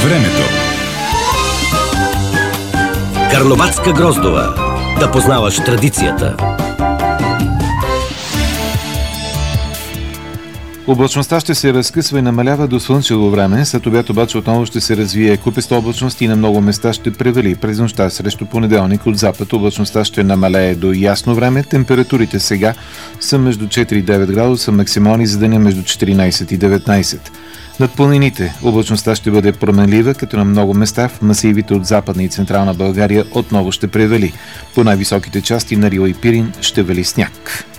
Времето. Карловацка Гроздова. Да познаваш традицията. Облачността ще се разкъсва и намалява до слънчево време, след обяд обаче отново ще се развие купеста облачност и на много места ще превали. През нощта срещу понеделник от запад облачността ще намалее до ясно време. Температурите сега са между 4 и 9 градуса, максимални за деня между 14 и 19. Над планините облачността ще бъде променлива, като на много места в масивите от Западна и Централна България отново ще превали. По най-високите части на Рила и Пирин ще вали сняг.